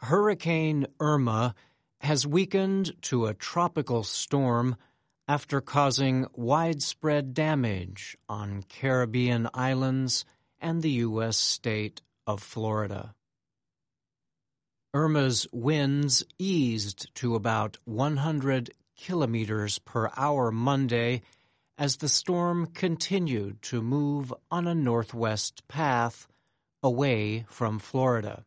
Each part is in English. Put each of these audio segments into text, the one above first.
Hurricane Irma has weakened to a tropical storm after causing widespread damage on Caribbean islands and the U.S. state of Florida. Irma's winds eased to about 100 kilometers per hour Monday as the storm continued to move on a northwest path away from Florida.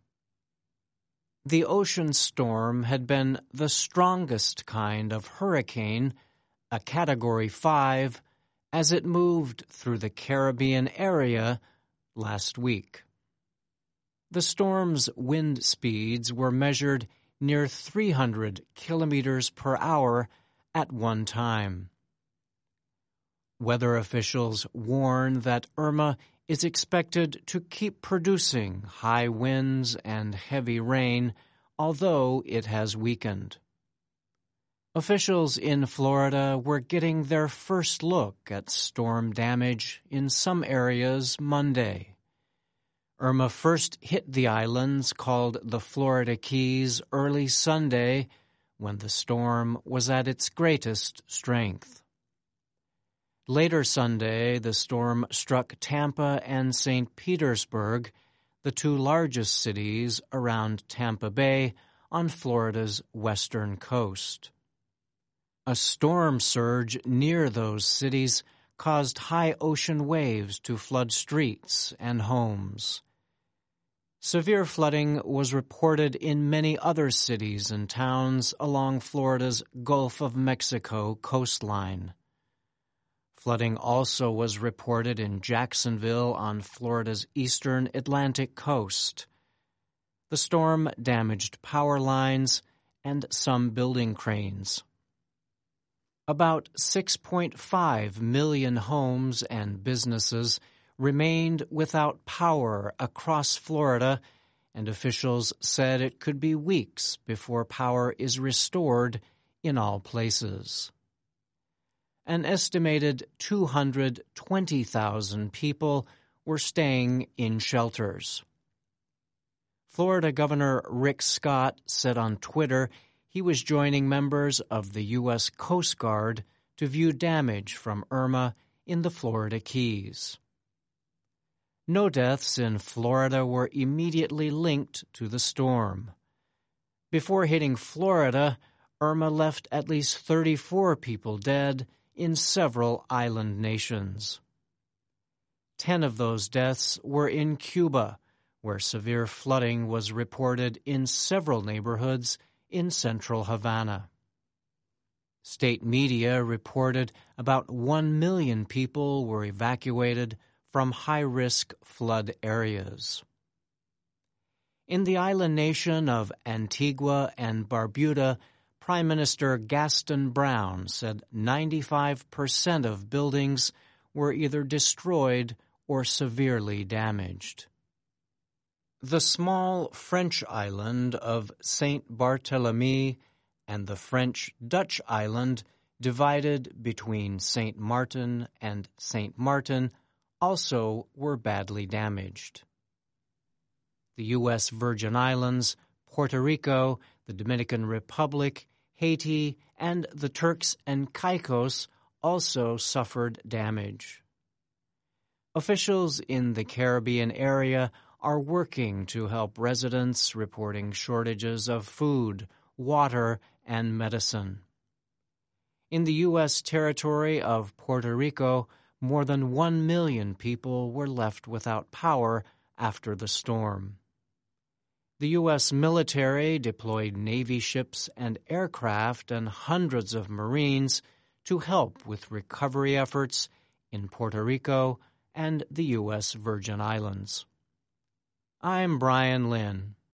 The ocean storm had been the strongest kind of hurricane, a Category 5, as it moved through the Caribbean area last week. The storm's wind speeds were measured near 300 kilometers per hour at one time. Weather officials warn that Irma is expected to keep producing high winds and heavy rain, although it has weakened. Officials in Florida were getting their first look at storm damage in some areas Monday. Irma first hit the islands called the Florida Keys early Sunday, when the storm was at its greatest strength. Later Sunday, the storm struck Tampa and St. Petersburg, the two largest cities around Tampa Bay on Florida's western coast. A storm surge near those cities caused high ocean waves to flood streets and homes. Severe flooding was reported in many other cities and towns along Florida's Gulf of Mexico coastline. Flooding also was reported in Jacksonville on Florida's eastern Atlantic coast. The storm damaged power lines and some building cranes. About 6.5 million homes and businesses remained without power across Florida, and officials said it could be weeks before power is restored in all places. An estimated 220,000 people were staying in shelters. Florida Governor Rick Scott said on Twitter he was joining members of the U.S. Coast Guard to view damage from Irma in the Florida Keys. No deaths in Florida were immediately linked to the storm. Before hitting Florida, Irma left at least 34 people dead in several island nations. 10 of those deaths were in Cuba, where severe flooding was reported in several neighborhoods in central Havana. State media reported about 1 million people were evacuated from high-risk flood areas. In the island nation of Antigua and Barbuda, Prime Minister Gaston Brown said 95% of buildings were either destroyed or severely damaged. The small French island of Saint Barthélemy and the French-Dutch island divided between Saint Martin and Saint Martin also were badly damaged. The U.S. Virgin Islands, Puerto Rico, the Dominican Republic, Haiti, and the Turks and Caicos also suffered damage. Officials in the Caribbean area are working to help residents reporting shortages of food, water, and medicine. In the U.S. territory of Puerto Rico, more than 1 million people were left without power after the storm. The U.S. military deployed Navy ships and aircraft and hundreds of Marines to help with recovery efforts in Puerto Rico and the U.S. Virgin Islands. I'm Brian Lynn.